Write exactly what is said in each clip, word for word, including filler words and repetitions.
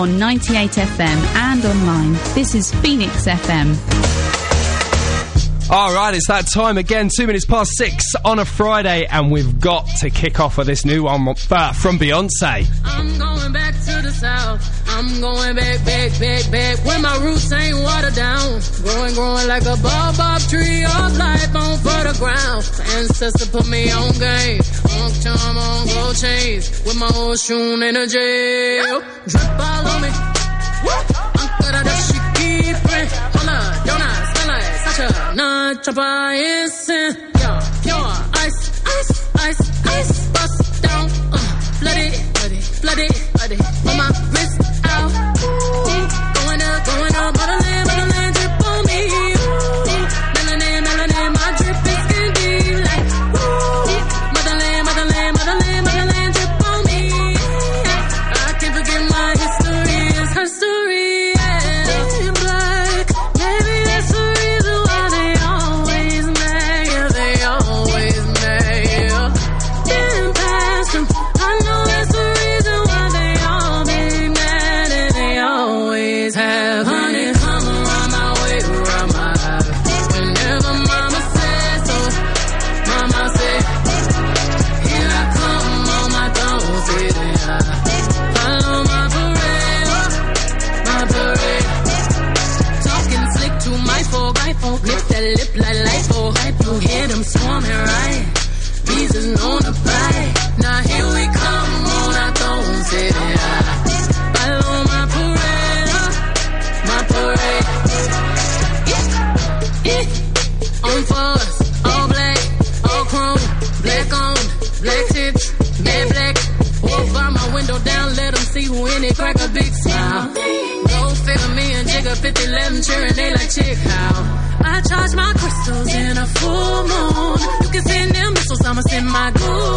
on ninety-eight F M and online. This is Phoenix F M. All right, it's that time again, two minutes past six on a Friday, and we've got to kick off with this new one uh, from Beyonce. I'm going back to the south. I'm going back, back, back, back, when my roots ain't watered down. Growing, growing like a baobab tree of life on fertile ground. My ancestor put me on game. On charm, on gold chains, with my old shoon in a jail. Drip all on me. Uncle da she keep it. Hold on, donuts, smell like Sacha. Nah, chopper instant. Yeah, pure ice, ice, ice, ice. Bust down, uh, flood it, flood it, flood it, flood it. On my wrist out. Going up, going up, motherland, motherland, drip on me. Melanin, melanin, my drip is skin deep like. Motherland, motherland, motherland, motherland, drip on me. I can't forget my history, it's her story. Lip like lipo, you hear them swarming, right? Bees is known to bite. Now here we come on our thrones, yeah. Follow my parade, my parade. Yeah, yeah. On for us, all black, all chrome, black on, black tips, mad black. Walk by my window down, let them see who in it, crack a big smile. Go figure me and Jigga fifty eleven cheering, they like chick how. I charge my crystals in a full moon. You can send them missiles, I'ma send my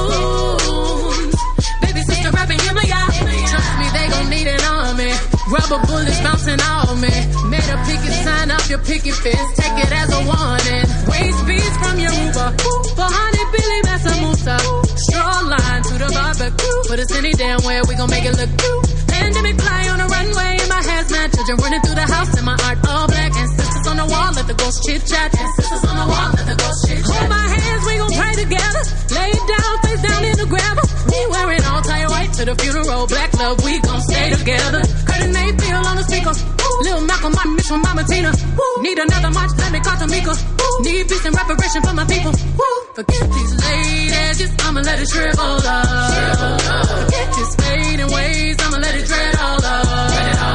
goons. Baby sister rapping, hear me out. Trust me, they gon' need an army. Rubber bullets bouncing off me. Made a picket sign up your picket fence. Take it as a warning. Waste beats from your Uber. For honey, Billy, Massa Musa. Straw line to the barbecue. Put us any damn way, we gon' make it look cute. Pandemic fly on the runway in my hazmat. Children running through the house in my art all black. And sisters on the wall, let the ghost chit chat. And sisters on the wall, let the ghost chit chat. Hold my hands, we gon' pray together. Lay down, face down in the gravel. We wearing all tie white to the funeral. Black love, we gon' stay together. Curtis Mayfield on the speaker. Lil Malcolm, my Mitch from Mama Tina. Woo. Need another march, let me call Tamika. Woo. Need peace and reparation for my people. Woo. Forget these late edges, I'ma let it shrivel up. Forget this fading ways, I'ma let it dread all up.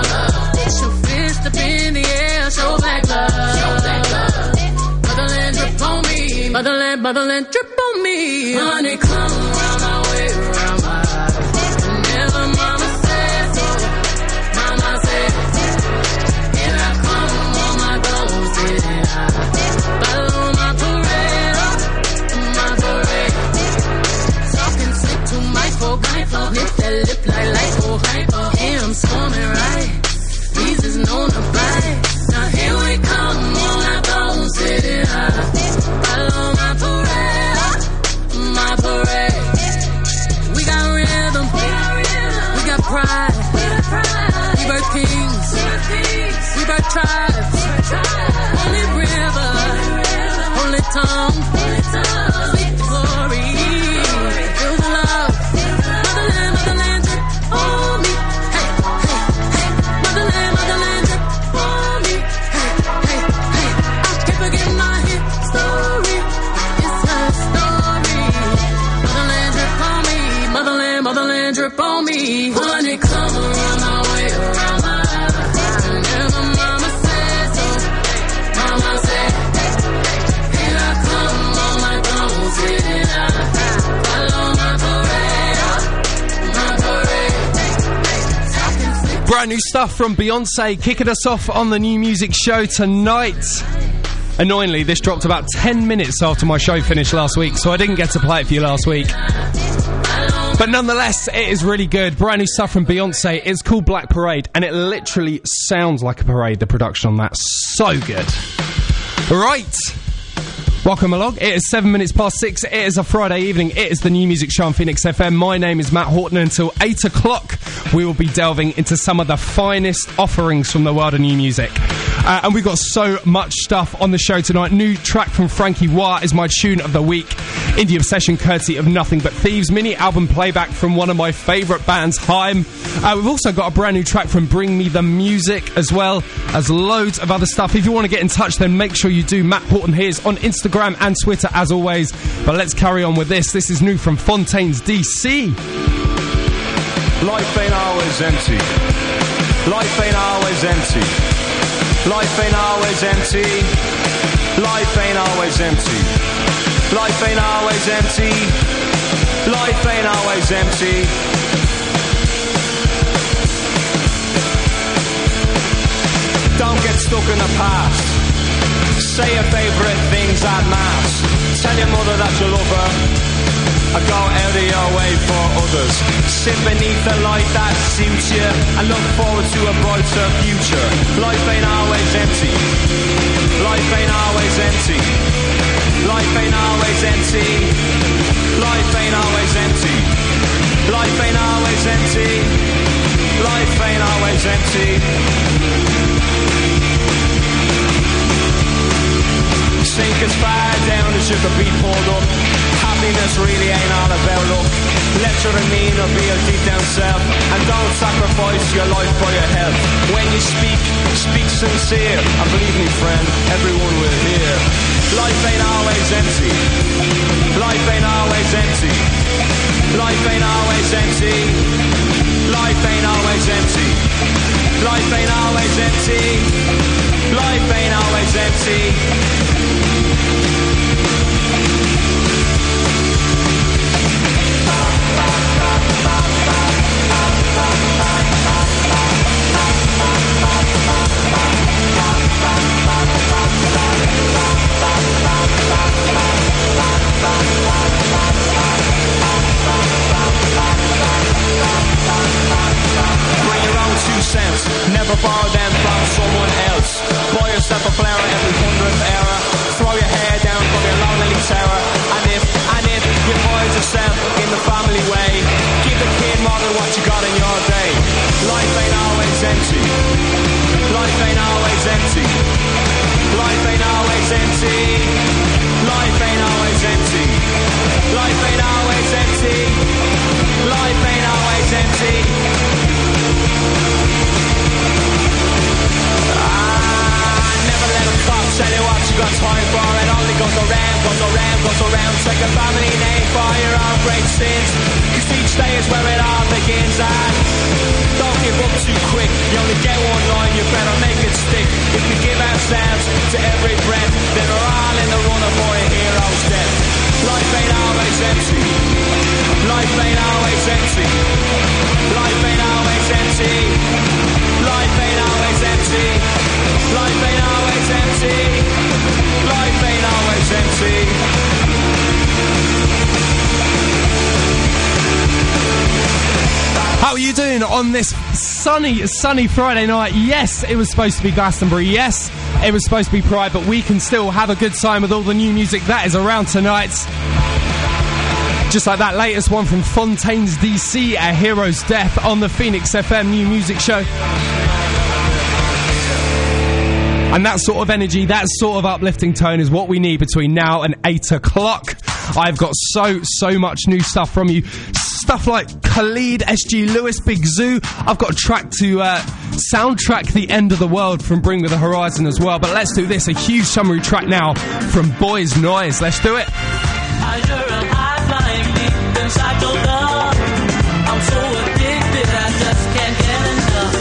Get your fist up in the air, show black love. Show black love. Motherland drip on me. Motherland, motherland drip on me. Honey, come around my way, around my eyes. Whenever mama says so, mama says. Here I come on my goals, yeah. Follow my parade, my parade. Talking slick to my folk, my folk. Lift that lip like lipo, hypo. Hey, I'm swarming, right? Bees is known to bite. Now here we come on our goals, yeah. Follow my parade, my parade. We got rhythm, we got pride. We birth kings, we birth tribes. Holy river, holy tongue, speak the glory, feel the love. Motherland, motherland, drip on me. Hey, hey, hey. Motherland, motherland, drip on me. Hey, hey, hey. I can't forget my hit story. It's her story. Motherland, drip on me. Motherland, motherland, drip on me. Honey, come around my way, around my eyes. Whenever mama says so, mama said, here I come on my goals, yeah. Follow my parade, my parade. Brand new stuff from Beyonce, kicking us off on the New Music Show tonight. Annoyingly, this dropped about ten minutes after my show finished last week, so I didn't get to play it for you last week. But nonetheless, it is really good. Brand new stuff from Beyonce. It's called Black Parade, and it literally sounds like a parade, the production on that. So good. Right. Welcome along. It is seven minutes past six. It is a Friday evening. It is the New Music Show on Phoenix F M. My name is Matt Horton. Until eight o'clock, we will be delving into some of the finest offerings from the world of new music. Uh, and we've got so much stuff on the show tonight. New track from Frankie Wah is my tune of the week. Indie Obsession, courtesy of Nothing But Thieves. Mini album playback from one of my favourite bands, Haim. Uh, we've also got a brand new track from Bring Me The Music, as well as loads of other stuff. If you want to get in touch, then make sure you do. Matt Horton Here's on Instagram and Twitter, as always. But let's carry on with this. This is new from Fontaines D C. Life ain't always empty. Life ain't always empty. Life ain't always empty. Life ain't always empty. Life ain't always empty. Life ain't always empty. Don't get stuck in the past. Say your favourite things en masse. Tell your mother that you love her. Or go out of your way for others. Sit beneath the light that suits you and look forward to a brighter future. Life ain't always empty. Life ain't always empty. Life ain't always empty. Life ain't always empty. Life ain't always empty. Life ain't always empty. Sink as far down as you could be pulled up. Happiness really ain't all about luck. Let your demeanor be your deep down self, and don't sacrifice your life for your health. When you speak, speak sincere, and believe me friend, everyone will hear. Life ain't always empty. Life ain't always empty. Life ain't always empty. Life ain't always empty. Life ain't always empty. Life ain't always empty. Bring your own two cents, never borrow them from someone else. Buy yourself a flower every hundredth hour. Throw your hair down from your lonely terror. And if, and if you find yourself in the family way, give the kid more than what you got in your day. Life ain't always empty. Life ain't always empty. Life ain't always empty. Life ain't always empty. Life ain't always empty. Life ain't always empty. Ah, never let them stop. Tell you what you got time for. It only goes around, goes around, goes around. Take a family name for your own great sins. Cause each day is where it all begins. And don't give up too quick. You only get one line, you better make it stick. If we give ourselves to every breath, then we're all in the runner for a hero's death. Life ain't always empty. Life ain't always empty. Life ain't always empty. Life ain't always empty. Life ain't always empty. Life ain't always empty. How are you doing on this sunny, sunny Friday night? Yes, it was supposed to be Glastonbury. Yes, it was supposed to be Pride, but we can still have a good time with all the new music that is around tonight. Just like that latest one from Fontaines D C, A Hero's Death, on the Phoenix F M New Music Show. And that sort of energy, that sort of uplifting tone is what we need between now and eight o'clock. I've got so, so much new stuff from you. Stuff like Khalid, S G Lewis, Big Zoo. I've got a track to uh, soundtrack The End of the World from Bring Me The Horizon as well. But let's do this, a huge summary track now from Boys Noise. Let's do it. I'm so addicted, I just can't get enough.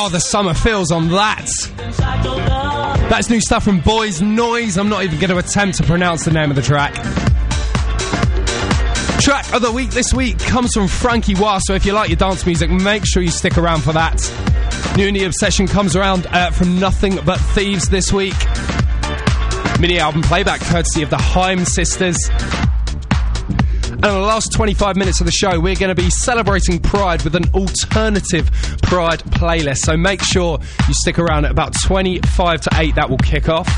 Oh, the summer feels on that. That's new stuff from Boys Noise. I'm not even going to attempt to pronounce the name of the track. Track of the week this week comes from Frankie Wah, so if you like your dance music, make sure you stick around for that. New Indie Obsession comes around uh, from Nothing But Thieves this week. Mini album playback courtesy of the Haim Sisters. And in the last twenty-five minutes of the show, we're going to be celebrating Pride with an alternative Pride playlist. So make sure you stick around at about twenty-five to eight. That will kick off.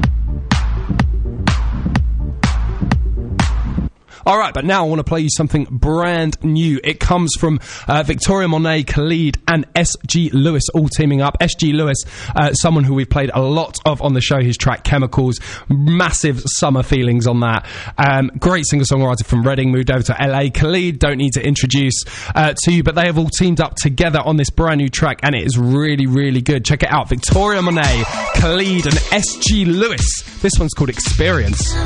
All right, but now I want to play you something brand new. It comes from uh, Victoria Monet, Khalid, and S G Lewis all teaming up. S G Lewis, uh, someone who we've played a lot of on the show, his track Chemicals, massive summer feelings on that. Um, great singer-songwriter from Reading, moved over to L A. Khalid, don't need to introduce uh, to you, but they have all teamed up together on this brand new track, and it is really, really good. Check it out. Victoria Monet, Khalid, and S G Lewis. This one's called Experience.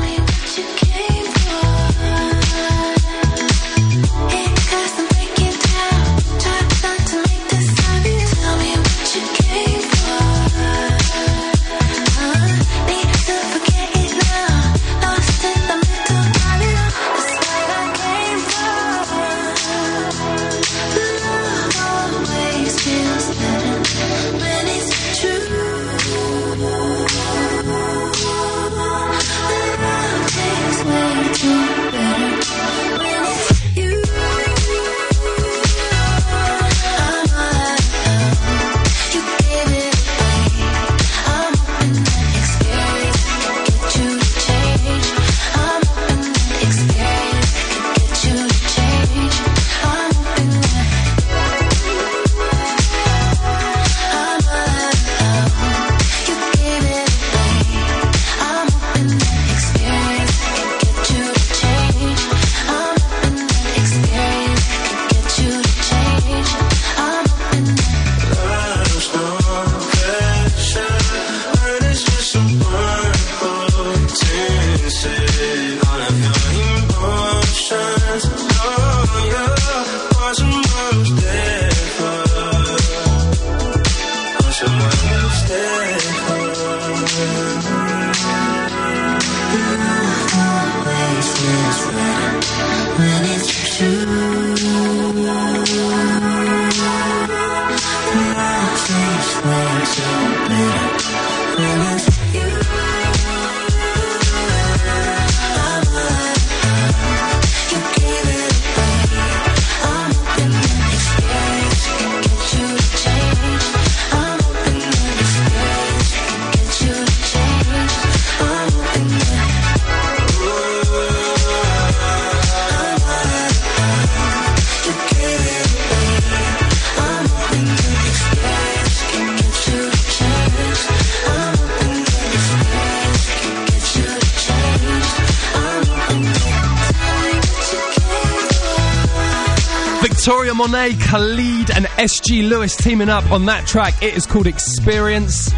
Victoria Monet, Khalid, and S G Lewis teaming up on that track. It is called Experience.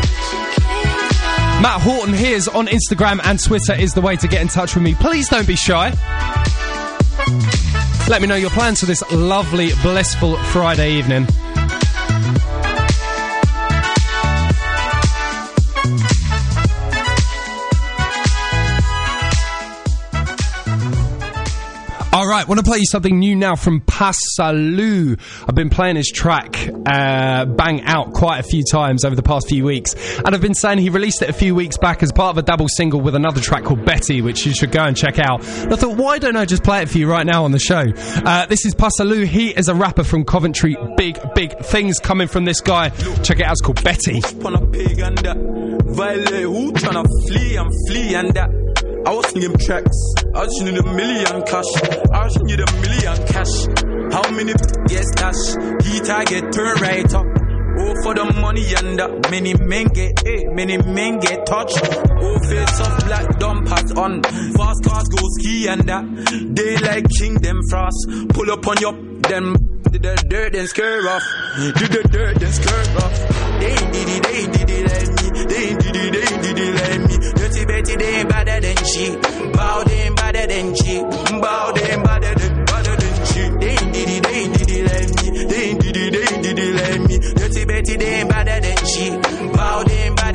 Matt Horton here's on Instagram and Twitter is the way to get in touch with me. Please don't be shy. Let me know your plans for this lovely, blissful Friday evening. Alright, want to play you something new now from Passalou. I've been playing his track uh, Bang Out quite a few times over the past few weeks, and I've been saying he released it a few weeks back as part of a double single with another track called Betty, which you should go and check out. And I thought, why don't I just play it for you right now on the show? Uh, this is Passalou. He is a rapper from Coventry. Big, big things coming from this guy. Check it out, it's called Betty. Who tryna flee and flee and that I was singing tracks, I just need a million cash. I just need a million cash. How many get stash? He target turn right up. Oh, for the money and that many men get eh, many men get touched. Oh, face of black dumb hats on. Fast cars go ski and that. They like king them frost. Pull up on your them. Did the dirt then scare off. Did the dirt then scare off. They did it, they did it like me. They did it, they did it like me. Dirty Betty, they ain't better than she. Bow, they ain't better than she. Bow, they ain't better than, better than she. They did it, they did it like me. They did it, they did it like me. Dirty Betty, they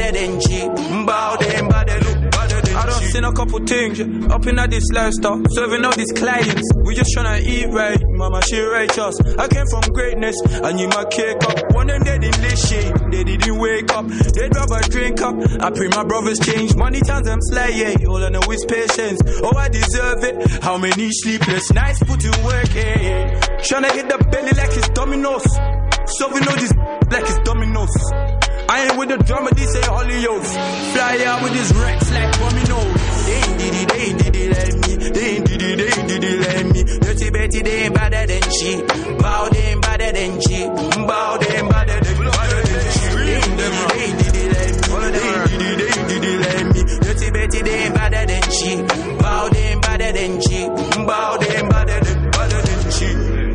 better than G. Bow them, but they look better than I done seen a couple things, yeah. Up in at this lifestyle, serving all these clients. We just tryna eat right, mama, she righteous. I came from greatness, I need my cake up. One of them they didn't live shit, they didn't wake up. They'd rather drink up. I pray my brothers change. Money times I'm sly, yeah. All I know is patience. Oh, I deserve it. How many sleepless nights put in work, yeah, yeah. Tryna hit the belly like it's dominoes. So we know this like it's dominoes. I ain't with the drama, they say Hollyoaks. Fly out with this Rex like dominoes. They ain't did it, they ain't did it like me. They ain't did it, they ain't did it like me. Dirty Betty, they ain't better than she. Bow, they ain't better than she. Bow, they ain't better than better than she. They ain't did it, they ain't did it like me. They ain't did it, they ain't did it like me. Dirty Betty, they ain't better than she. Bow, they ain't better than she. Bow, they ain't better than better than she.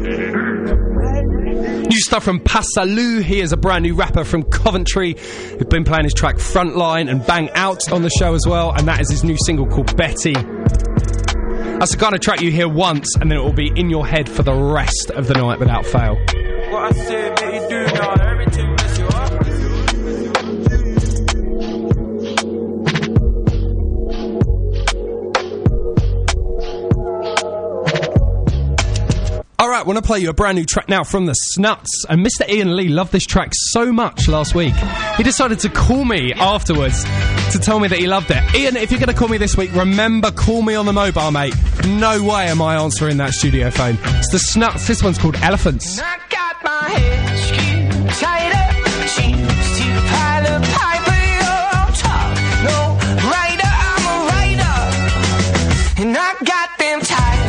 New stuff from Passalou. He is a brand new rapper from Coventry who's been playing his track Frontline and Bang Out on the show as well, and that is his new single called Betty. That's the kind of track you hear once and then it will be in your head for the rest of the night without fail. What I say, what you do now, everything mess you up. Alright, I want to play you a brand new track now from the Snuts. And Mister Ian Lee loved this track so much last week. He decided to call me afterwards to tell me that he loved it. Ian, if you're going to call me this week, remember, call me on the mobile, mate. No way am I answering that studio phone. It's the Snuts. This one's called Elephants. I got my head screwed tighter. Choose to pile a piper, you're on top. No writer, I'm a writer. And I got them tired.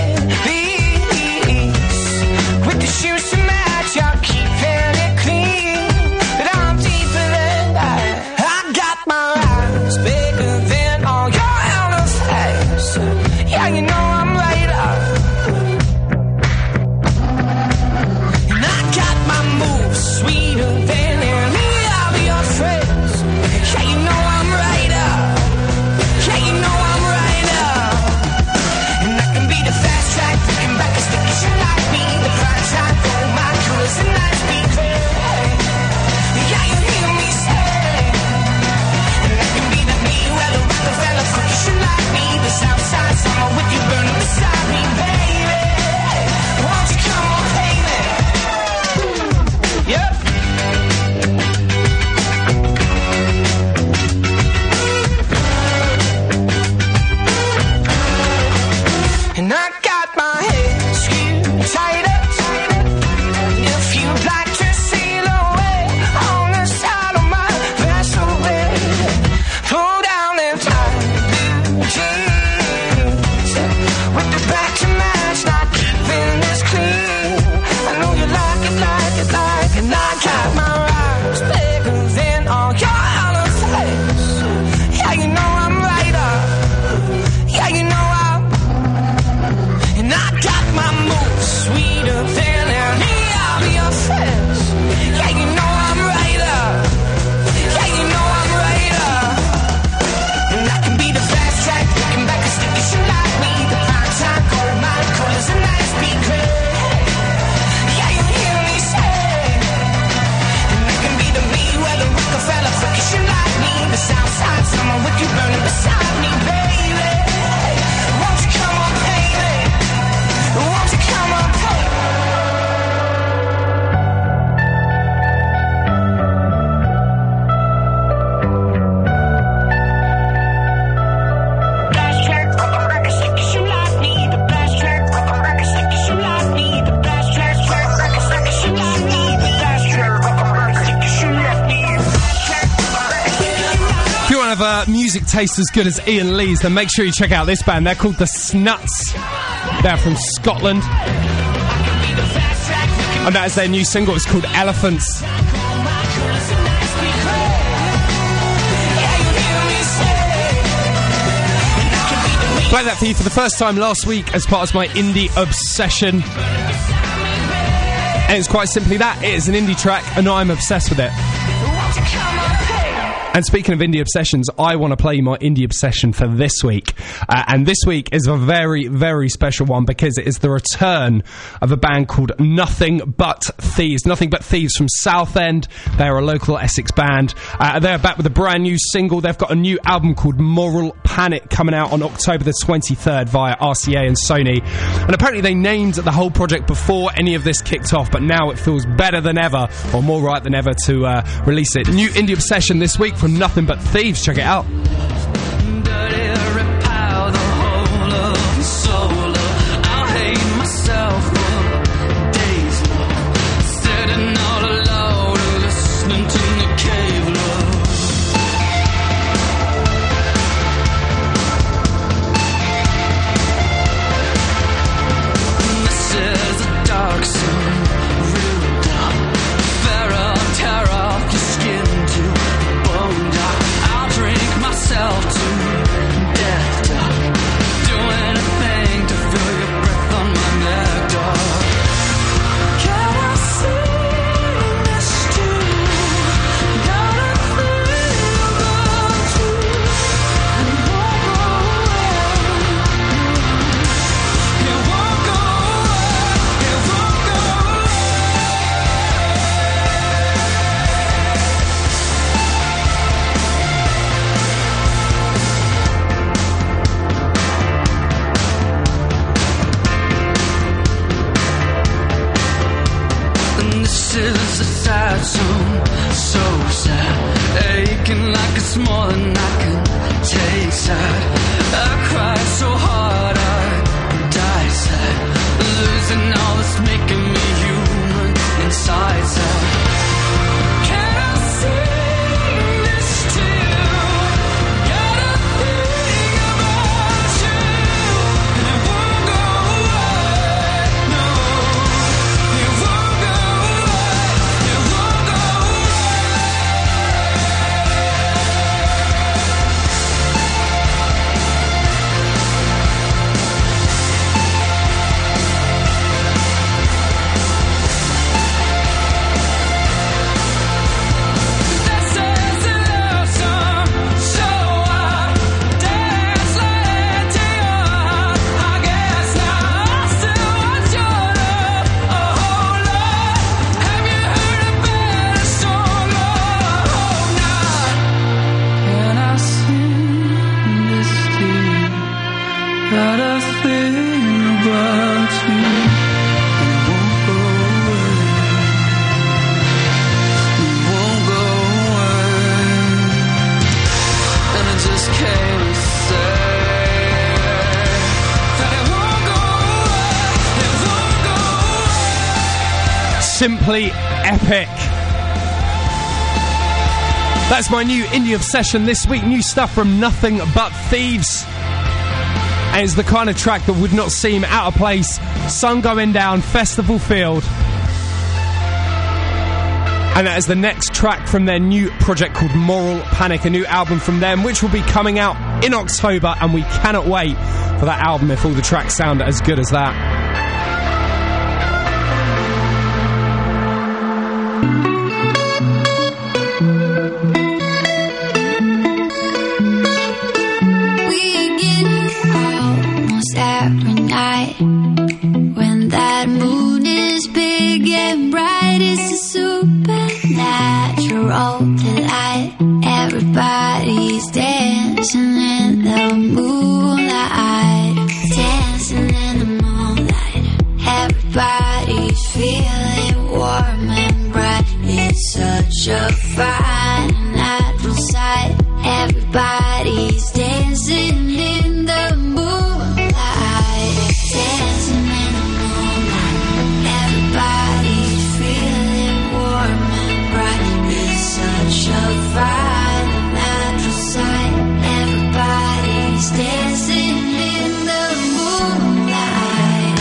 Shoes to match, I'll keep it clean. But I'm deeper than that. I got my eyes bigger than all your elephants. Yeah, you know I'm right up. And I got my moves sweeter than any of your friends. Yeah, you know I'm right up. Yeah, you know I'm right up. And I can be the fast track, looking back and sticky shit like me. The prime time for my colors and nights be clear. Yeah, you hear me say. And I can be the me where the Rockefeller cookies should like me. The south side summer with you burning beside me, baby. Won't you come on, baby? Yep. And I got my head screwed tighter. If you'd like to sail away on the side of my vessel, baby, pull down them tight blue jeans with the back to match, not keeping this clean. I know you like it, like it, like it. And I got my eyes bigger than all your elephants. Yeah, you know I'm right up. Yeah, you know I'm. And I got my moves sweeter than any of your friends. Yeah, you know I'm right up. Yeah, you know I'm right up. And I can be the fast track, looking back and sticky shit like me. The prime time, gold mine, colors and nights be clear. Yeah, you hear me say. And I can be the me where the Rockefeller cookie shit like me. The south side summer with you burning beside me, baby. Won't you come on, baby? Won't you come on, baby? Blast track, I reckon sticky shit like me. The blast track, I reckon sticky shit like me. The blast track, I reckon sticky shit like me. The blast track, I reckon sticky shit like me. If you want to have a music taste as good as Ian Lee's, then make sure you check out this band. They're called the Snuts. They're from Scotland. And that is their new single. It's called Elephants. Played that for you for the first time last week as part of my indie obsession. And it's quite simply that. It is an indie track and I'm obsessed with it. And speaking of indie obsessions, I want to play you my indie obsession for this week. Uh, and this week is a very, very special one because it is the return of a band called Nothing But Thieves. Nothing But Thieves from Southend. They're a local Essex band. Uh, they're back with a brand new single. They've got a new album called Moral Panic coming out on October the twenty-third via R C A and Sony. And apparently they named the whole project before any of this kicked off, but now it feels better than ever, or more right than ever, to uh, release it. New indie obsession this week from Nothing But Thieves. Check it out. Simply epic. That's my new indie obsession this week. New stuff from Nothing But Thieves. And it's the kind of track that would not seem out of place. Sun going down, festival field. And that is the next track from their new project called Moral Panic, a new album from them, which will be coming out in October, and we cannot wait for that album if all the tracks sound as good as that. Everybody's dancing in the moonlight, dancing in the moonlight. Everybody's feeling warm and bright. It's such a fine natural sight. Everybody's dancing in the moonlight, dancing in the moonlight. Everybody's feeling warm and bright. It's such a fine dancing in the moonlight.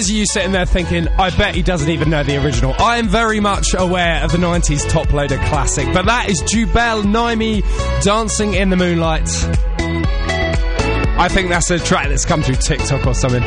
those of you sitting there thinking, I bet he doesn't even know the original, I am very much aware of the nineties top loader classic, but that is Jubel Naimi, Dancing in the Moonlight. I think that's a track that's come through TikTok or something.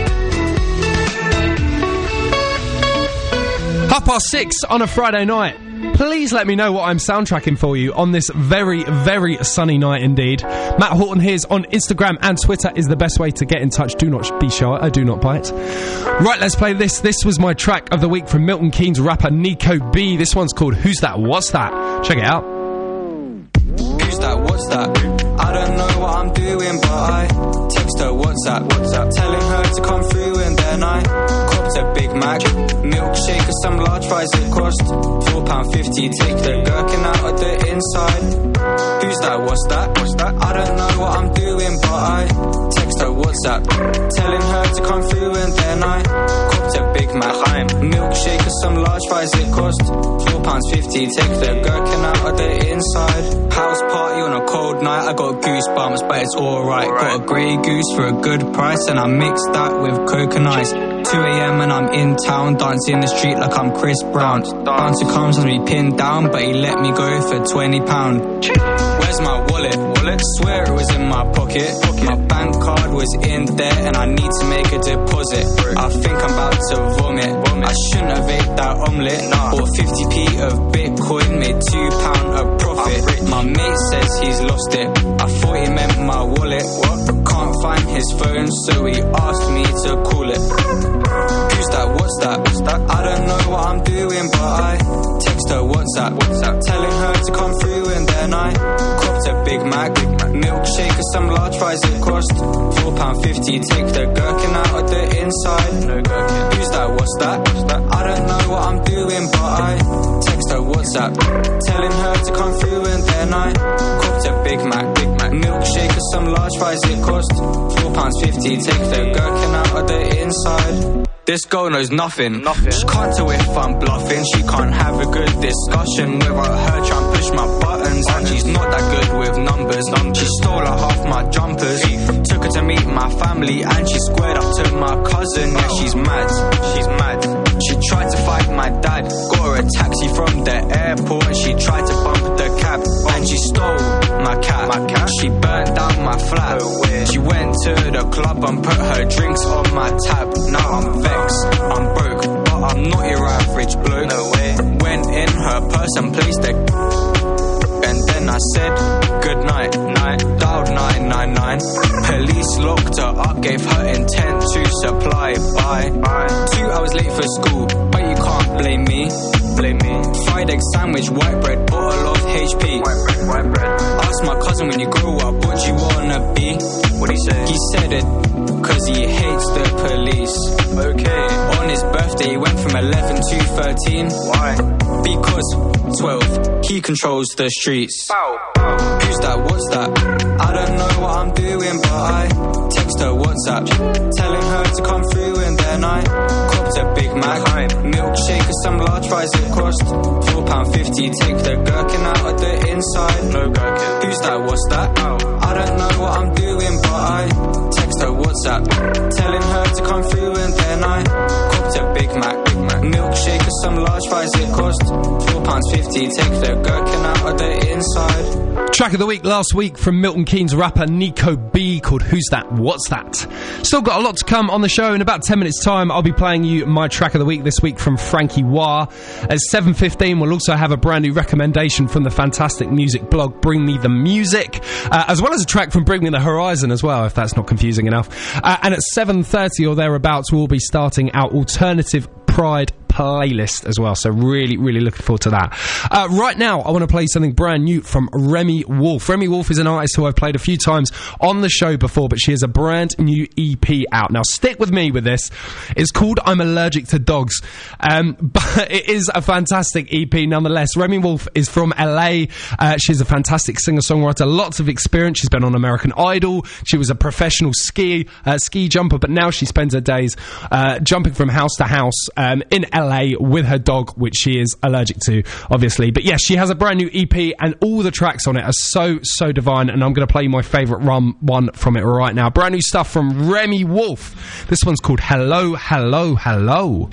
Half past six on a Friday night. Please let me know what I'm soundtracking for you on this very, very sunny night indeed. Matt Horton here's on Instagram and Twitter is the best way to get in touch. Do not be shy, I do not bite. Right, let's play this. This was my track of the week from Milton Keynes rapper Nico B. This one's called Who's That, What's That? Check it out. Who's that, what's that? I don't know what I'm doing, but I text her WhatsApp, WhatsApp, telling her to come through, and then I copped a Big Mac, milkshake and some large fries. It cost four pound fifty. Take the gherkin out of the inside. Who's that? What's that? What's that? I don't know what I'm doing, but I text her WhatsApp, telling her to come through, and then I copped a Big Mac, milkshake and some large fries. It cost four pounds fifty. Take the gherkin out of the inside. House party on a cold night. I got goosebumps, but it's alright. Got a grey goose for a good price, and I mixed that with coconut ice. two a.m. and I'm in town, dancing in the street like I'm Chris Brown. Bouncer comes and me pinned down, but he let me go for twenty pounds. Where's my wallet? Wallet? Swear it was in my pocket. My bank card was in there, and I need to make a deposit. I think I'm about to vomit. I shouldn't have ate that omelette. Bought fifty p of Bitcoin, made two pound a profit. My mate says he's lost it. I thought he meant my wallet. What? Can't find his phone, so he asked me to call it. Who's that? What's that? What's that? I don't know what I'm doing, but I text her WhatsApp, WhatsApp, telling her to come through, and then I copped a Big Mac, Big Mac, milkshake and some large fries. It cost four pound fifty. Take the gherkin out of the inside. No gherkin. Who's that? What's that? What's that? I don't know what I'm doing, but I text her WhatsApp, telling her to come through, and then I copped a Big Mac, Big Mac, milkshake and some large fries. It cost four pounds fifty. Take the gherkin out of the inside. This girl knows nothing. nothing. She can't tell if I'm bluffing. She can't have a good discussion without her trying to push my buttons. And she's not that good with numbers. She stole her half my jumpers. Took her to meet my family, and she squared up to my cousin. Yeah, she's mad. She's mad. She tried to fight my dad. Got her a taxi from the airport, and she tried to bump the cab. And she stole my cat. My cat. She burnt down my flat. She went to the club and put her drinks on my tab. Now I'm vexed. I'm broke, but I'm not your average bloke. No way. Went in her purse and placed it, and then I said good night, night. Dialed nine nine nine. Police locked her up, gave her intent to supply. Bye. Bye. Two hours late for school, but you can't blame me. Blame me. Fried egg sandwich, white bread, bottle of H P. White bread, white bread. Asked my cousin when you grow up, what you wanna be? What'd he say? He said it, cause he hates the police. Okay. On his birthday, he went from eleven to thirteen. Why? Because twelve, he controls the streets. Bow. Bow. Who's that? What's that? I don't know what I'm doing, but I text her WhatsApp, telling her to come through, and then I copped a Big Mac, milkshake and some large fries. It cost four pound fifty. Take the gherkin out of the inside. No gherkin. Who's that? What's that? Oh. I don't know what I'm doing, but I text her WhatsApp, telling her to come through, and then I copped a Big Mac, Big Mac, milkshake and some large fries. It cost four pounds fifty. Take the gherkin out of the inside. Track of the week last week from Milton Keynes rapper Nico B called Who's That? What's That? Still got a lot to come on the show. In about ten minutes time, I'll be playing you my track of the week this week from Frankie Wah. At seven fifteen, we'll also have a brand new recommendation from the fantastic music blog Bring Me The Music, uh, as well as a track from Bring Me The Horizon as well, if that's not confusing enough. Uh, and at seven thirty or thereabouts, we'll be starting our alternative Pride playlist as well, so really really looking forward to that. Uh, right now I want to play something brand new from Remi Wolf. Remi Wolf is an artist who I've played a few times on the show before, but she has a brand new E P out now. Stick with me with this. It's called I'm Allergic to Dogs, um, but it is a fantastic E P nonetheless. Remi Wolf is from L A. Uh, she's a fantastic singer-songwriter, lots of experience. She's been on American Idol. She was a professional ski uh, ski jumper, but now she spends her days uh, jumping from house to house um, in L A. L A with her dog, which she is allergic to, obviously. But yes, she has a brand new E P, and all the tracks on it are so, so divine, and I'm going to play you my favourite rum one from it right now. Brand new stuff from Remy Wolf. This one's called Hello, Hello, Hello.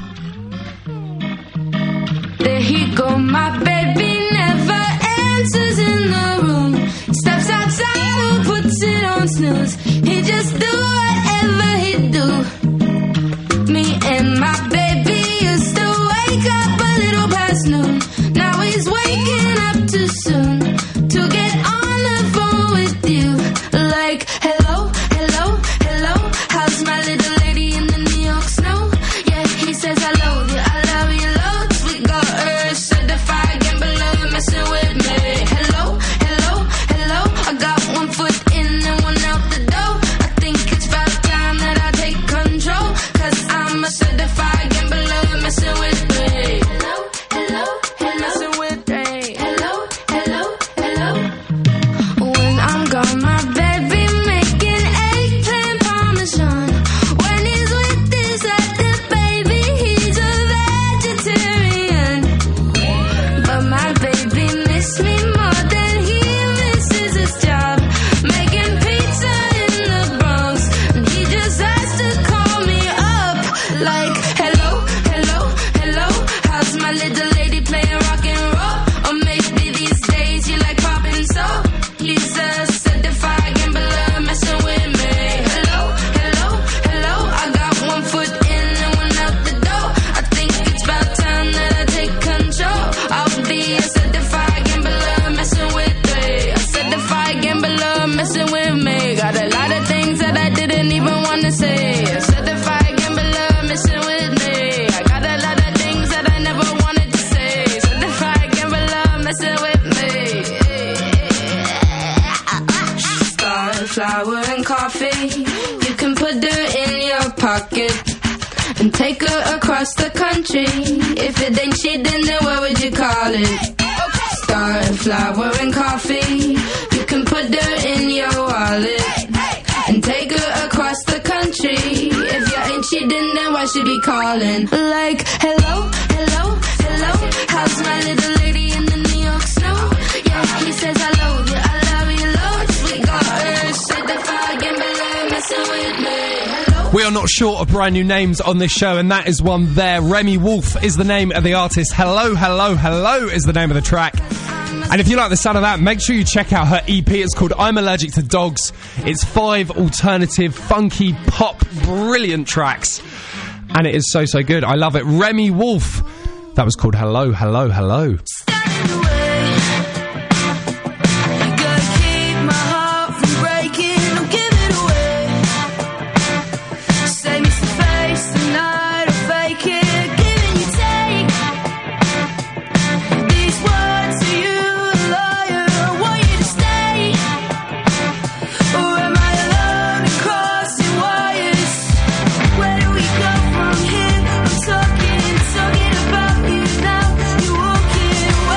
There he go, my baby never answers in the room. Steps outside and puts it on snooze. He just do whatever he do. Me and my baby used to wake up a little past noon. Now he's waking up too soon to get on the phone with you. Like, hello, hello, hello. How's my little lady in the New York snow? Yeah, he says I love you, I love you loads. We got her certified gambler messing with me. Hello, hello, hello. I got one foot in and one out the door. I think it's about time that I take control, 'cause I'm a certified gambler messing with me. Hello, hello, hello. Messing with me. Hello, hello, hello. When I'm gone, my baby making eggplant parmesan. When he's with his other baby, he's a vegetarian. But my baby miss me more than he misses his job, making pizza in the Bronx. And he just has to call me up, like, hello, hello, hello. How's my little lady playing rock and roll? Or maybe these days you like popping so. He's a certified gambler messing with me. Hello, hello, hello. I got one foot in and one out the door. I think it's about time that I take control. I'll be a certified gambler messing with me. A certified gambler messing with me. Got a lot of things that I didn't even want to say. A certified gambler messing with me. I got a lot of things that I never wanted to say. Certified gambler messing with me. Star, flower, and coffee. You can put her in your pocket and take her across the country. If it ain't cheating, then what would you call it? Star, flower, and coffee. You can put her in your wallet and take her across the country. If you ain't cheating, then why should be calling? Like, hello, hello, hello. How's my little lady in the New York snow? Yeah, he says I love you, I love you loads. We got her certified gambler messing with me. Hello. We are not short of brand new names on this show, and that is one there. Remy Wolf is the name of the artist. Hello, hello, hello is the name of the track. And if you like the sound of that, make sure you check out her E P. It's called I'm Allergic to Dogs. It's five alternative, funky, pop, brilliant tracks. And it is so, so good. I love it. Remy Wolf. That was called Hello, Hello, Hello. Talking, talking about you now. You walking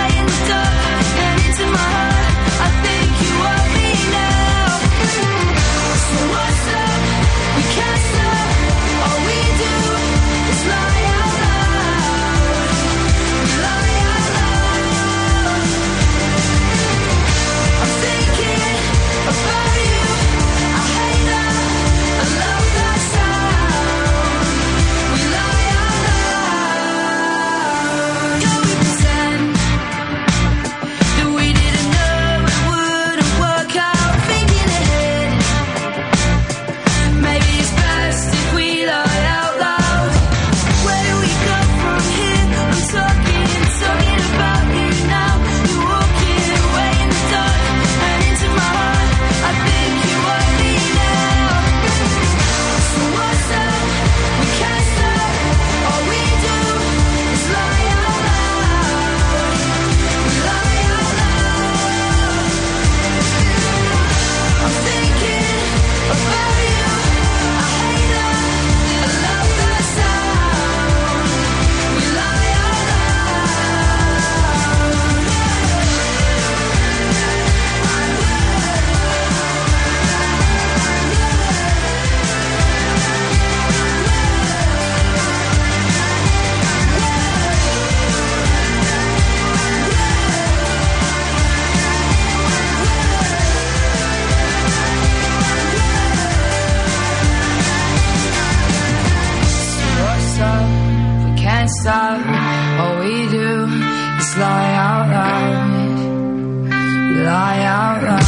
love. All we do is lie out loud. We lie out loud.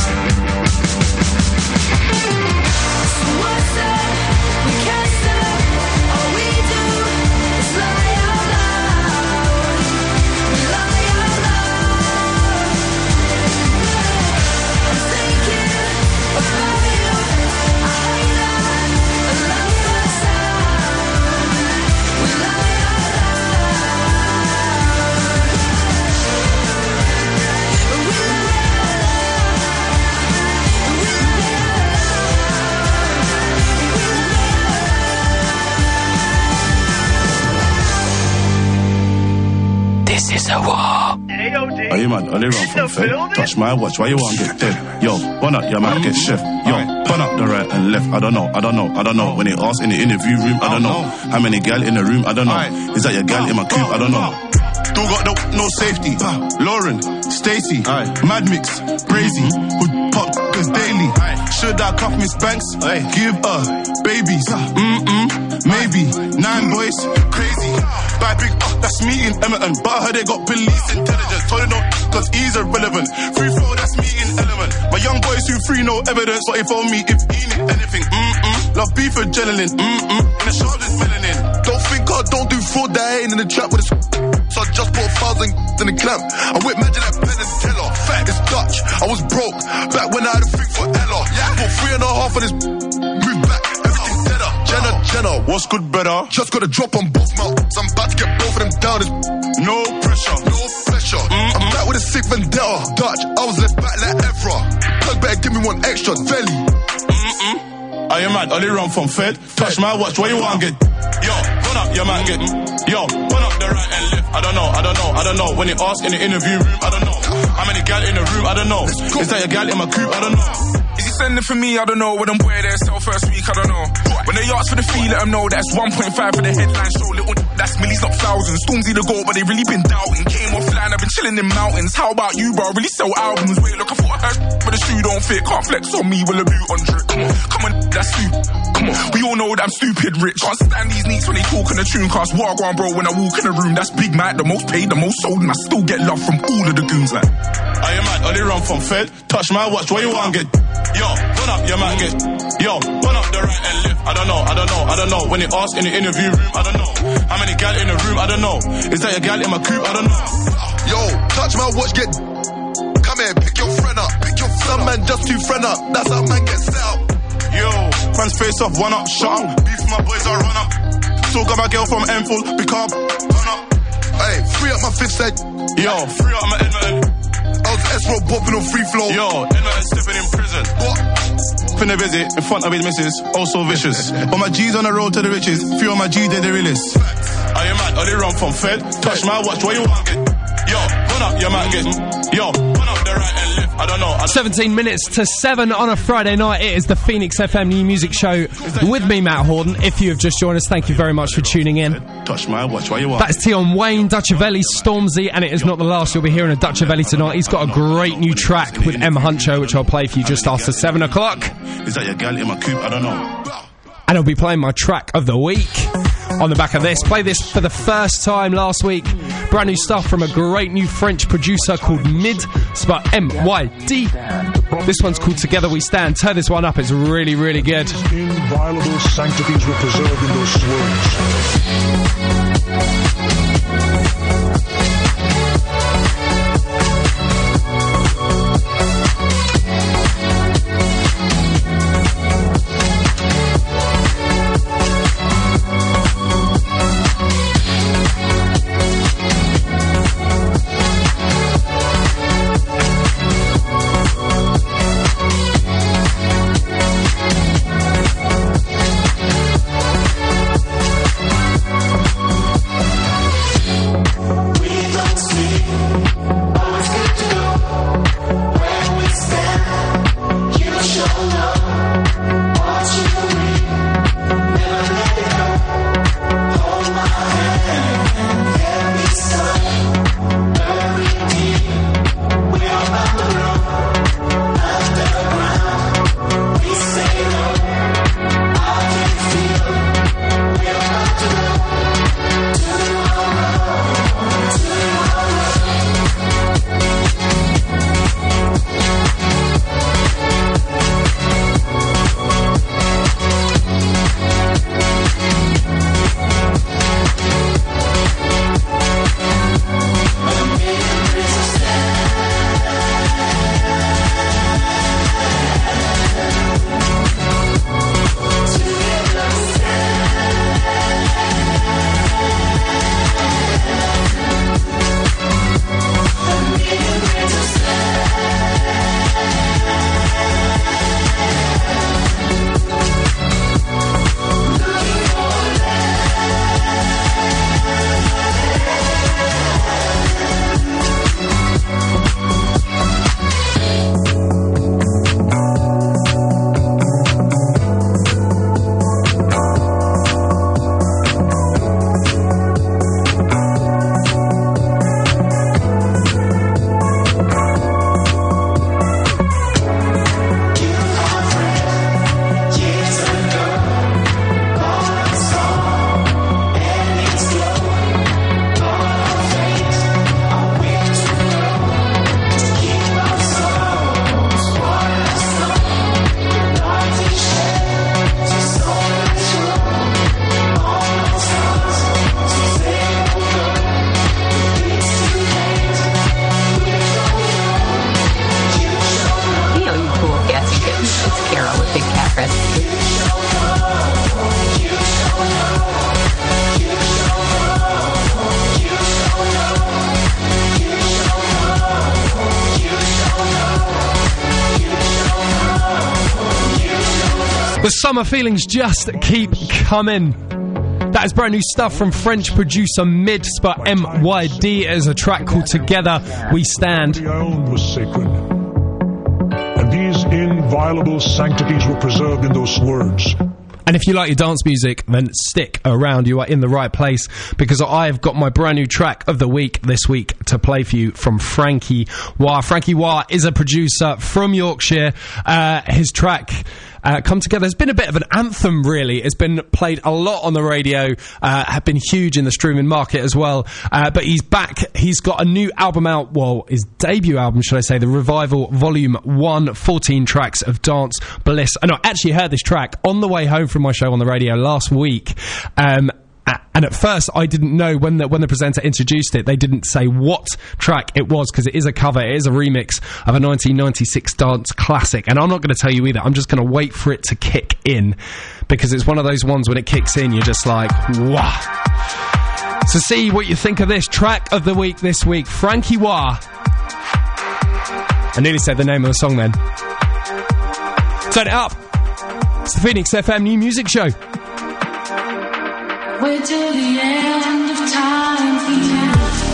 So what's that? We can't stop. All we do is lie out loud. We lie out loud. I'm thinking about you. I hate that. I love the sound. We lie out loud. We lie out loud. We lie out loud. This is a war. Are you mad? Are they wrong from Fed? Touch my watch, why you want to get dead? Yo, burn up, your man get chef. Yo, burn up the right and left. I don't know, I don't know, I don't know. When they ask in the interview room, I don't know. How many gal in the room, I don't know. Is that your gal in my coupe, I don't know. Still got no, no safety. Lauren, Stacy, Mad Mix, Brazy, who pop this daily. Should I cuff Miss Banks? Give her babies. Mm-mm, maybe. Nine boys, crazy. Buy big, uh, that's me in Emerton. But I heard they got police intelligence. Told them no, cause he's irrelevant. Free flow, that's me in Element. My young boys who free no evidence. But if on me, if he need anything, mm-mm. Love beef adrenaline, mm-mm. In the shoulders, melanin. Don't think I don't do fraud, that I ain't in the trap with a so I just bought a thousand in the clamp. I whip magic that pen and teller. Fact is Dutch, I was broke. Back when I had a freak for Ella. Yeah. Bought three and a half of this. Move back, everything deader. Jenna, Jenna, what's good, better? Just got a drop on both mouths. I'm about to get both of them down. It's no pressure, no pressure. Mm-mm. I'm back with a sick vendetta. Dutch, I was left back like Evra. Plug better give me one extra, Velly. Mm-mm. Are you mad? Are they wrong from Fed? Touch my watch, where you want to get? Yo, run up, your man get. Yo, run up the right and left. I don't know, I don't know, I don't know. When they ask in the interview room, I don't know. How many gal in the room, I don't know. Is that your gal in my coupe, I don't know. Is he sending for me? I don't know. When I'm boy there, sell first week, I don't know. When they ask for the fee, let them know that's one point five for the headline show. Little that's millies, not thousands. Stormzy the goal, but they really been doubting. Came offline, I've been chilling in mountains. How about you, bro? Really sell albums. Wait, look, I thought I heard, but the shoe don't fit. Can't flex on me with a boot on drip. Come on, come on, that's you. Come on, we all know that I'm stupid rich. Can't stand these neats when they talk in the tune cast. Walk on, bro, when I walk in the room. That's Big Mac, the most paid, the most sold, and I still get love from all of the goons, like. Are you mad? Are they run from Fed? Touch my watch, where you want to get? Yo, run up, your man get. Yo, run up the right and left. I don't know, I don't know, I don't know. When they ask in the interview room, I don't know. How many gal in the room, I don't know. Is that your gal in my coupe, I don't know. Yo, touch my watch, get. Come here, pick your friend up. Pick your friend up. Man, just two friend up. That's how man gets set up. Yo, man's face off, one up, shut up. Beef my boys, I run up. Still got my girl from Enfield, pick up, run up. Hey, free up my fifth set. Yo, free up my Edmonton. I was S-Row bopping on free flow. Yo, Edmonton stepping in prison. What? Finna visit in front of his missus, oh so vicious. All my G's on the road to the riches, few of my G's they're the realest. Are you mad? Are they run from Fed? Touch my watch, where you want to get? Yo, run up, your man get. Yo, run up the right and left. I don't know. I don't seventeen minutes to seven on a Friday night. It is the Phoenix F M New Music Show with me, Matt Horden. If you have just joined us, thank you very much for tuning in. Touch my watch, why you want? That's Tion Wayne, Dutchavelli, Stormzy, and it is not the last you'll be hearing of Dutchavelli tonight. He's got a great new track with M Huncho, which I'll play for you just after seven o'clock. Is that your gal in my coupe? I don't know. And I'll be playing my track of the week on the back of this. Play this for the first time last week. Brand new stuff from a great new French producer called Mid. Spelled M Y D. This one's called Together We Stand. Turn this one up, it's really, really good. Inviolable sanctities were preserved in those words. The summer feelings just keep coming. That is brand new stuff from French producer Midspa M Y D as a track called Together We Stand. The own was sacred, and these inviolable sanctities were preserved in those words. And if you like your dance music, then stick around. You are in the right place, because I've got my brand new track of the week this week to play for you from Frankie Wah. Frankie Wah is a producer from Yorkshire. Uh, his track... Uh, Come Together has been a bit of an anthem, really. It's been played a lot on the radio, uh, have been huge in the streaming market as well. Uh, but he's back. He's got a new album out, well, his debut album, should I say, The Revival Volume one, fourteen tracks of dance bliss. And I actually heard this track on the way home from my show on the radio last week. Um, And at first, I didn't know, when the, when the presenter introduced it, they didn't say what track it was, because it is a cover, it is a remix of a nineteen ninety-six dance classic. And I'm not going to tell you either, I'm just going to wait for it to kick in, because it's one of those ones when it kicks in, you're just like, wow. So see what you think of this track of the week this week, Frankie Wah. I nearly said the name of the song then. Turn it up. It's the Phoenix F M New Music Show. Wait till the end of time for you.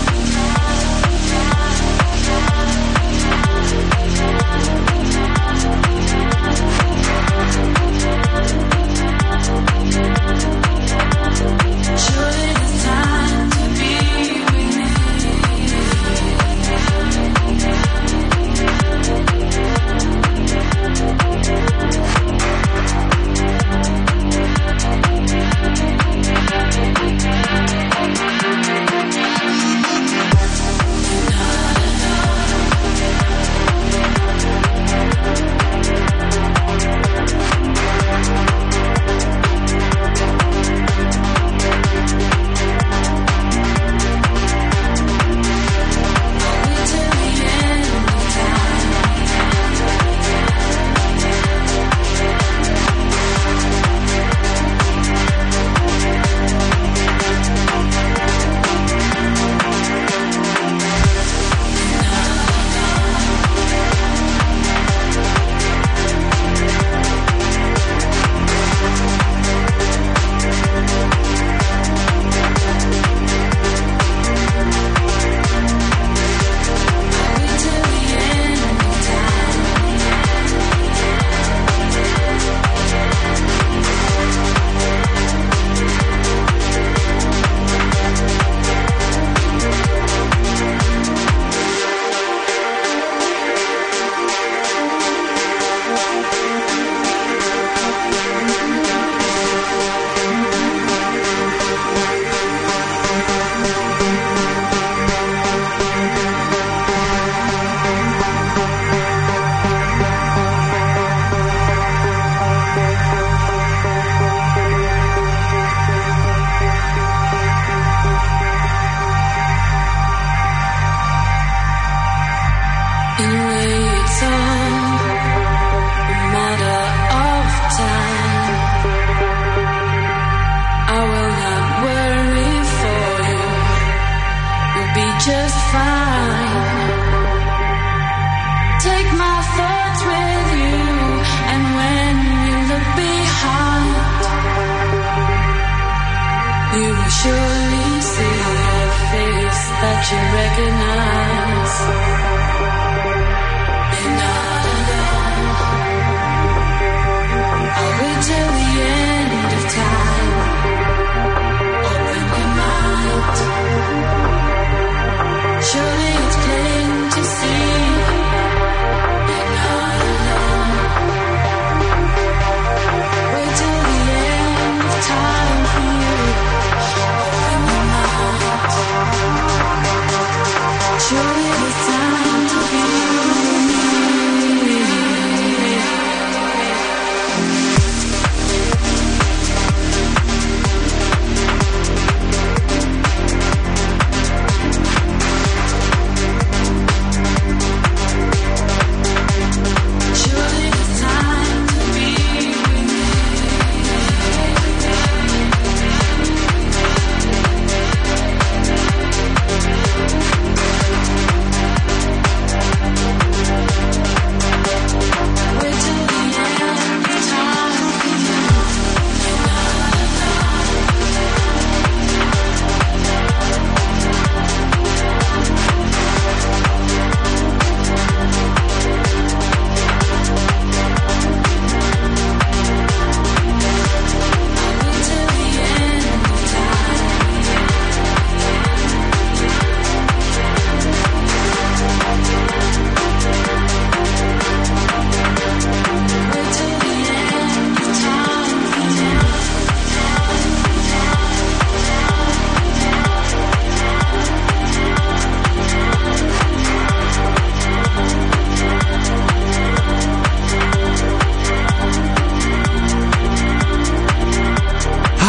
Surely it's time to be with me.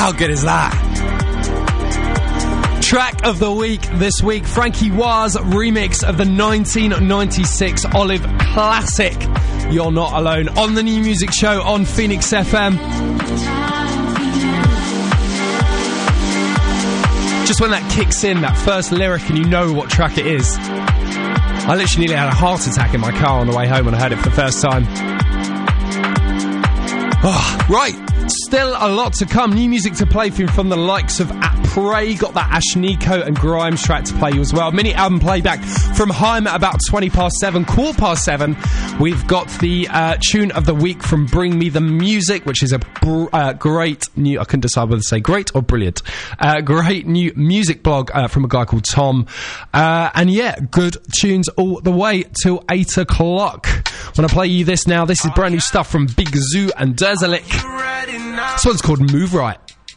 How good is that? Track of the week this week, Frankie Wah's remix of the nineteen ninety-six Olive classic, You're Not Alone, on the New Music Show on Phoenix F M. Just when that kicks in, that first lyric, and you know what track it is. I literally nearly had a heart attack in my car on the way home when I heard it for the first time. Oh, right. Still a lot to come. New music to play for from the likes of At Prey. Got that Ashniko and Grimes track to play you as well. Mini album playback from Haim at about twenty past seven. Quarter past seven, we've got the uh, tune of the week from Bring Me the Music, which is a br- uh, great new... I couldn't decide whether to say great or brilliant. Uh, great new music blog uh, from a guy called Tom. Uh, and yeah, good tunes all the way till eight o'clock. I'm going to play you this now. This is brand new stuff from Big Zoo and Derzalik. This one's called Move Right.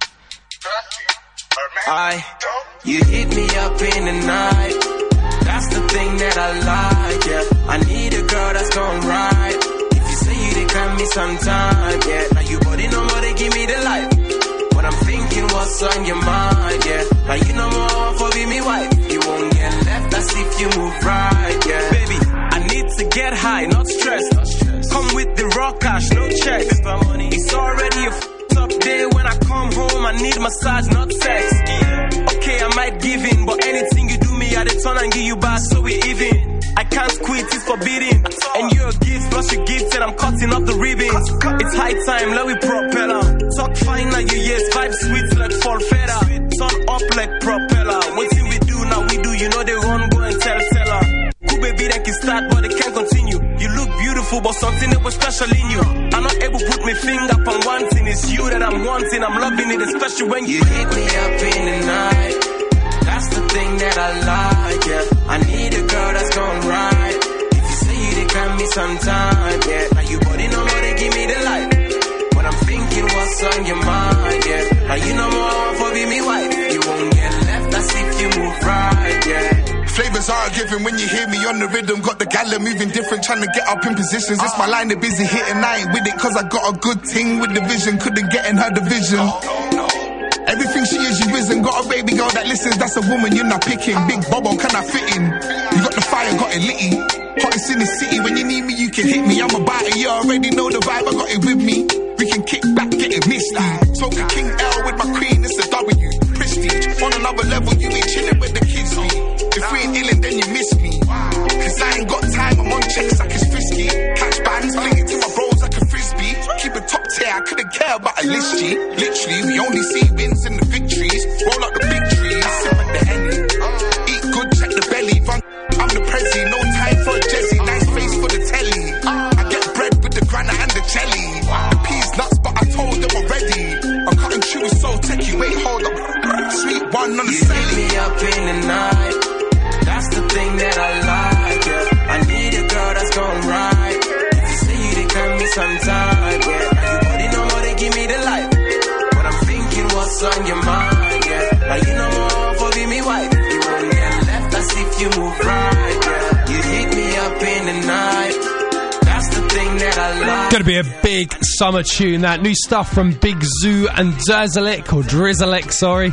I, you hit me up in the night. That's the thing that I like, yeah. I need a girl that's gon' ride. If you say you did come me sometime, yeah. Now you body no more, they give me the light. But I'm thinking what's on your mind, yeah. Now you know more for be me wife. You won't get left, that's if you move right, yeah. Baby, I need to get high, not stressed. Not stressed. Come with the raw cash, no checks. It's already a f***ed up day when I come home. I need massage, not sex. Okay, I might give in, but anything you do me, I dey turn and give you back, so we even. I can't quit, it's forbidden. And you're a gift, plus you gifted, I'm cutting up the ribbons. It's high time, let me propeller. Talk fine now, you yes, vibe sweet like fall feather. Turn up like propeller. What thing we do now, we do, you know they run, go and tell seller. Cool baby, they can start, but they can't continue. You look beautiful, but something that was special in you. I'm not able to put my finger up on one thing. It's you that I'm wanting, I'm loving it, especially when you hit me up in the night. That's the thing that I like, yeah. I need a girl that's gon' ride. If you say you did come me sometime, yeah. Now you body no more, they give me the light. But I'm thinking what's on your mind, yeah. Now you know more for be me wife. You won't get left, that's if you move right, yeah. Flavors are given when you hear me on the rhythm. Got the gala moving different, trying to get up in positions. It's my line, they're busy hitting. I ain't with it, cause I got a good thing with the vision. Couldn't get in her division. Everything she is, you isn't. Got a baby girl that listens, that's a woman you're not picking. Big Bobo, can I fit in? You got the fire, got it litty. Hottest in the city, when you need me, you can hit me. I'm about it, you already know the vibe, I got it with me. We can kick back, get it misty. Smoking King L with my queen, it's a W. Prestige, on another level, you ain't chilling with the kids be. If we ain't illin', then you miss me. Cause I ain't got time, I'm on checks like it's frisky. Catch bands, fling it to my bros like a frisbee. Keep it top tier, I couldn't care about a list G. Literally, we only see wins in the victories. Roll up the big trees, sip at the end. Eat good, check the belly. Run, I'm the prezi, no time for a Jezzy. Nice face for the telly. I get bread with the granite and the jelly. The peas nuts, but I told them already. I'm cutting chewy so techie, wait, hold up. Sweet one on the celly. You hit me up in the night. That's the thing that I like, yeah. I need a girl that's gon' ride. If you say you did come me sometime, yeah. Now you body no more, they give me the light. But I'm thinking what's on your mind, yeah. Now you know more for be me wife. You won't get left, that's if you move right, yeah. You hit me up in the night. That's the thing that I like. Gonna be a big summer tune, that new stuff from Big Zoo and Derzalik, or Drizzalik, sorry.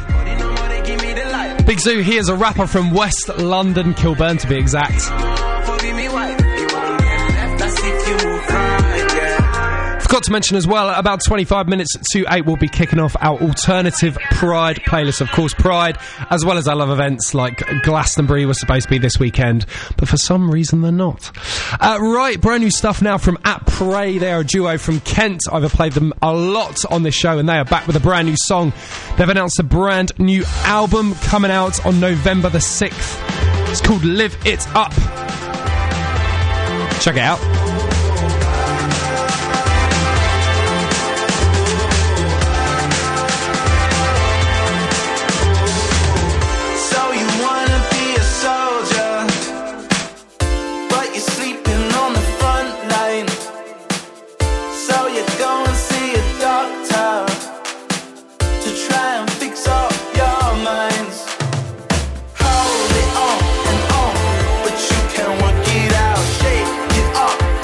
Big Zoo, he is a rapper from West London, Kilburn to be exact. Forgot to mention as well, about twenty-five minutes to eight, we'll be kicking off our alternative Pride playlist. Of course, Pride, as well as our love events like Glastonbury was supposed to be this weekend, but for some reason they're not. Uh, right, brand new stuff now from At Prey. They are a duo from Kent. I've played them a lot on this show, and they are back with a brand new song. They've announced a brand new album coming out on November the sixth. It's called Live It Up. Check it out. Hold it on and on, but you can work it out. Shake it up.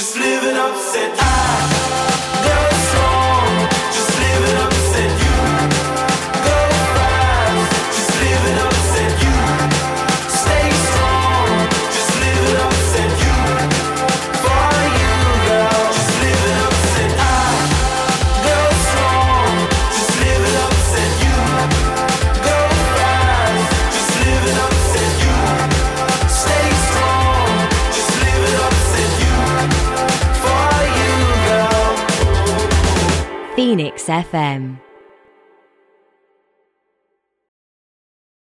just live it up, said I go strong, just live it up, said you go fast, just live it up, said you stay strong, just live it up, said you for you, girl, just live it up, said I go strong, just live it up, said you go fast, just live it up, said you stay strong, just live it up, said you for you, girl. Phoenix F M.